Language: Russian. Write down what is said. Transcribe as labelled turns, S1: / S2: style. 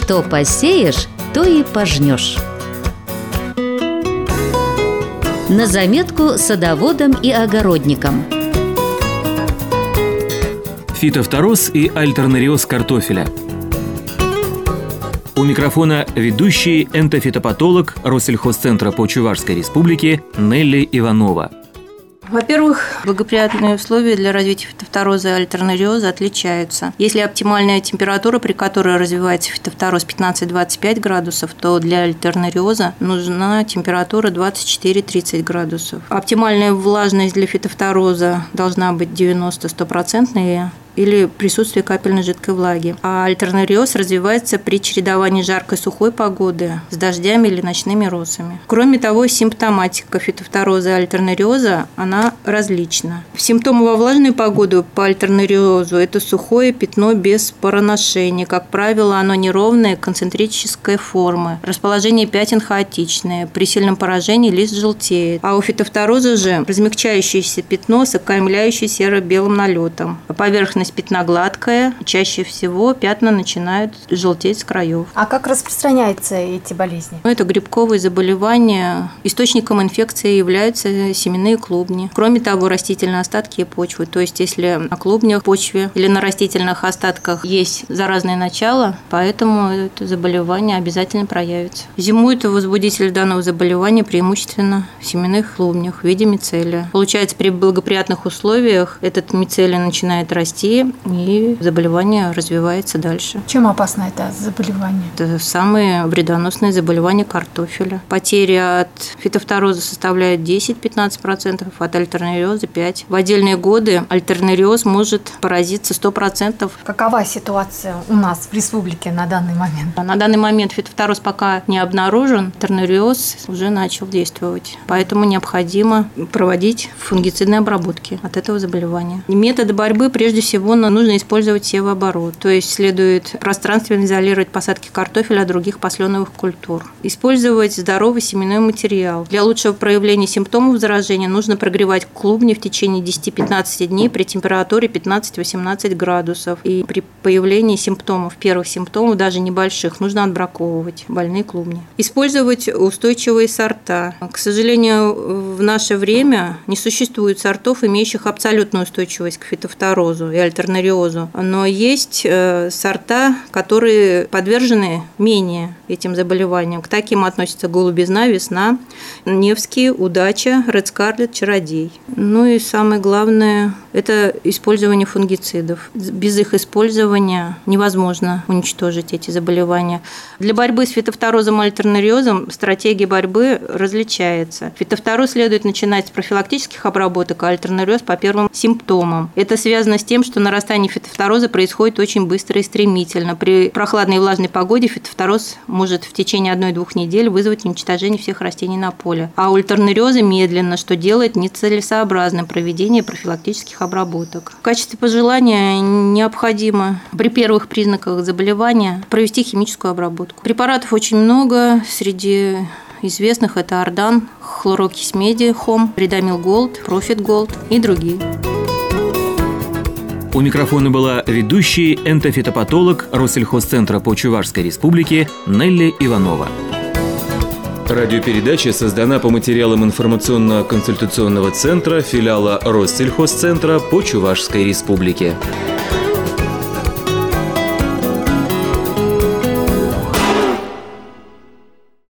S1: Что посеешь, то и пожнешь. На заметку садоводам и огородникам.
S2: Фитофтороз и альтернариоз картофеля. У микрофона ведущий энтофитопатолог Россельхозцентра по Чувашской Республике Нелли Иванова.
S3: Во-первых, благоприятные условия для развития фитофтороза и альтернариоза отличаются. Если оптимальная температура, при которой развивается фитофтороз 15-25 градусов, то для альтернариоза нужна температура 24-30 градусов. Оптимальная влажность для фитофтороза должна быть 90-100% или присутствие капельной жидкой влаги. А альтернариоз развивается при чередовании жаркой сухой погоды с дождями или ночными росами. Кроме того, симптоматика фитофтороза и альтернариоза, она различна. Симптомы во влажную погоду по альтернариозу – это сухое пятно без пороношения. Как правило, оно неровное, концентрической формы. Расположение пятен хаотичное. При сильном поражении лист желтеет. А у фитофтороза же размягчающееся пятно с окаймляющим серо-белым налетом. Поверхность пятна гладкая, чаще всего пятна начинают желтеть с краев.
S4: А как распространяются эти болезни?
S3: Это грибковые заболевания. Источником инфекции являются семенные клубни. Кроме того, растительные остатки и почвы. То есть, если на клубнях, почве или на растительных остатках есть заразное начало, поэтому это заболевание обязательно проявится. Зимует возбудитель данного заболевания преимущественно в семенных клубнях в виде мицелия. Получается, при благоприятных условиях этот мицелий начинает расти, и заболевание развивается дальше.
S4: Чем опасно это заболевание?
S3: Это самые вредоносные заболевания картофеля. Потеря от фитофтороза составляет 10-15%, от альтернариоза 5%. В отдельные годы альтернариоз может поразиться 100%.
S4: Какова ситуация у нас в республике на данный момент?
S3: На данный момент фитофтороз пока не обнаружен, альтернариоз уже начал действовать. Поэтому необходимо проводить фунгицидные обработки от этого заболевания. Методы борьбы прежде всего нужно использовать севооборот, то есть следует пространственно изолировать посадки картофеля от других посленовых культур. Использовать здоровый семенной материал. Для лучшего проявления симптомов заражения нужно прогревать клубни в течение 10-15 дней при температуре 15-18 градусов. И при появлении симптомов, первых симптомов, даже небольших, нужно отбраковывать больные клубни. Использовать устойчивые сорта. К сожалению, в наше время не существует сортов, имеющих абсолютную устойчивость к фитофторозу и альтернариозу. Но есть сорта, которые подвержены менее этим заболеваниям. К таким относятся голубизна, весна, Невский, удача, Ред Скарлетт, чародей. Ну и самое главное – это использование фунгицидов. Без их использования невозможно уничтожить эти заболевания. Для борьбы с фитофторозом и альтернариозом стратегия борьбы различается. Фитофтороз следует начинать с профилактических обработок, а альтернариоз по первым симптомам. Это связано с тем, что нарастание фитофтороза происходит очень быстро и стремительно. При прохладной и влажной погоде фитофтороз может в течение 1-2 недель вызвать уничтожение всех растений на поле. А у альтернариоза медленно, что делает нецелесообразным проведение профилактических обработок. В качестве пожелания необходимо при первых признаках заболевания провести химическую обработку. Препаратов очень много. Среди известных это Ардан, хлорокись меди, Хом, Ридамил Голд, Профит Голд и другие.
S2: У микрофона была ведущий энтофитопатолог Россельхозцентра по Чувашской Республике Нелли Иванова. Радиопередача создана по материалам информационно-консультационного центра филиала Россельхозцентра по Чувашской Республике.